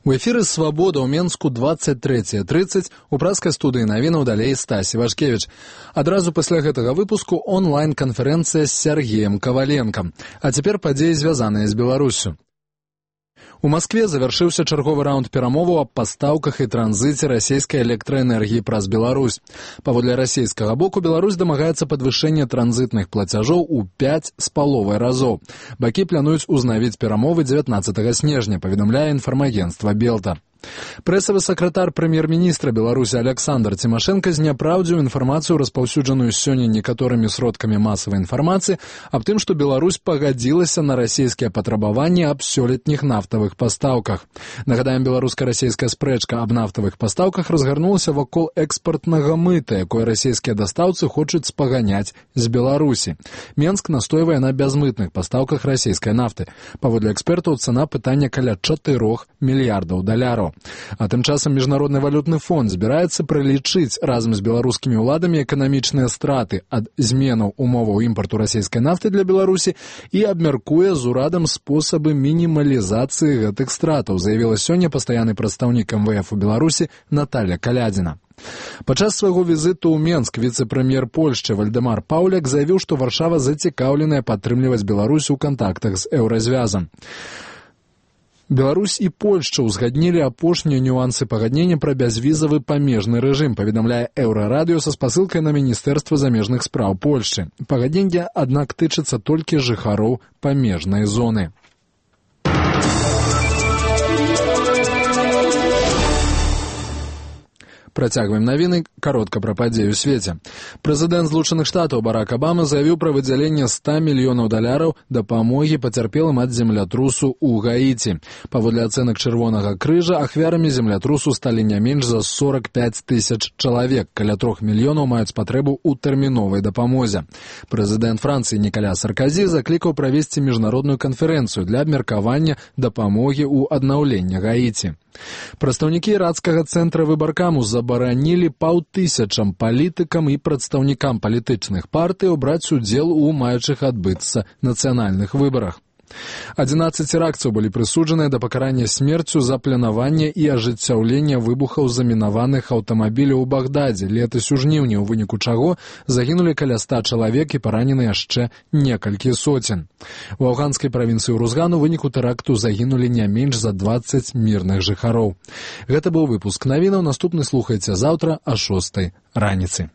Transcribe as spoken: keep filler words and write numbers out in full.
У эфіры «Свабода» ў Менску двадцать третье тридцать у праскай студыі навінаў далей Стась Івашкевіч. Адразу пасля гэтага выпуску онлайн-канферэнцыя з Сергеем Коваленком. А цяпер падзеі, звязаныя з Беларуссю. У Маскве завяршыўся чарговы раунд перамоваў аб пастаўках і транзіце расійскай электраэнергіі праз Беларусь. Паводле расійскага боку, Беларусь дамагаецца падвышэння транзітных плацяжоў у пяць з паловай разоў. Бакі плануюць узнавіць перамовы дзевятнаццатага снежня, паведамляе інфармагенцтва Белта. Прэсавы сакратар прэм'ер-міністра Беларусі Александр Цімашэнка зняпраўдзіў інфармацыю, распаўсюджаную сёння некаторымі сродкамі масавай інфармацыі, аб тым, што Беларусь пагадзілася на расійскія патрабаванні аб сёлетніх нафтавых пастаўках. Нагадаем, беларуска-расійская спрэчка аб нафтавых пастаўках разгарнулася вакол экспартнага мыта, якое расійскія дастаўцы хочуць спаганяць з Беларусі. Менск настойвае на бязмытных пастаўках расійскай нафты. Паводле экспертаў, цана пытання каля чатырох мільярдаў даляраў. А тым часам Міжнародны валютны фонд збіраецца пралічыць разам з беларускімі ўладамі эканамічныя страты ад зменаў умоваў імпарту расійскай нафты для Беларусі і абмяркуе з урадам спосабы мінімалізацыі гэтых стратаў, заявіла сёння пастаянны прадстаўнік эм вэ эф у Беларусі Наталья Калядзіна. Падчас свайго візіту ў Менск віцэ-прэм'ер Польшчы Вальдэмар Паўляк заявіў, што Варшава зацікаўленая падтрымліваць Беларусь у кантактах з еўразвязам. Беларусь і Польшча ўзгаднілі апошнія нюансы пагаднення пра бязвізавы памежны рэжым, паведамляе Еўрарадыё са спасылкай на Міністэрства замежных спраў Польшчы. Пагадненне, аднак, тычыцца толькі жыхароў памежнай зоны. Працягваем навіны, каротка пра падзеі ў свеце. Прэзідэнт Злучаных Штатаў Барак Абама заявіў пра выдзяленне ста мільёнаў даляраў дапамогі пацярпелым ад землятрусу ў Гаіці. Паводле ацэнак Чырвонага крыжа, ахвярамі землятрусу сталі не менш за сорок пяць тысяч чалавек, каля трох мільёнаў маюць патрэбу ў тэрміновай дапамозе. Прэзідэнт Францыі Нікаля Сарказі заклікаў правесці міжнародную канферэнцыю для абмеркавання дапамогі ў аднаўленні Гаіці. Прадстаўнікі ірацкага цэнтра выбаркаму забаранілі паўтысячам палітыкам і прадстаўнікам палітычных партый браць удзел у маючых адбыцца нацыянальных выбарах. адзінаццаць іракцаў былі прысуджаныя да пакарання смерцю за планаванне і ажыццяўлення выбухаў замінаваных аўтамабіляў у Багдадзе летась у жніўні, у выніку чаго загінулі каля ста чалавек і паранены яшчэ некалькі соцень. У афганскай правінцыі Урузган у выніку тэракту загінулі не менш за дваццаць мірных жыхароў. Гэта быў выпуск навінаў, наступны слухайце заўтра а шостай раніцы.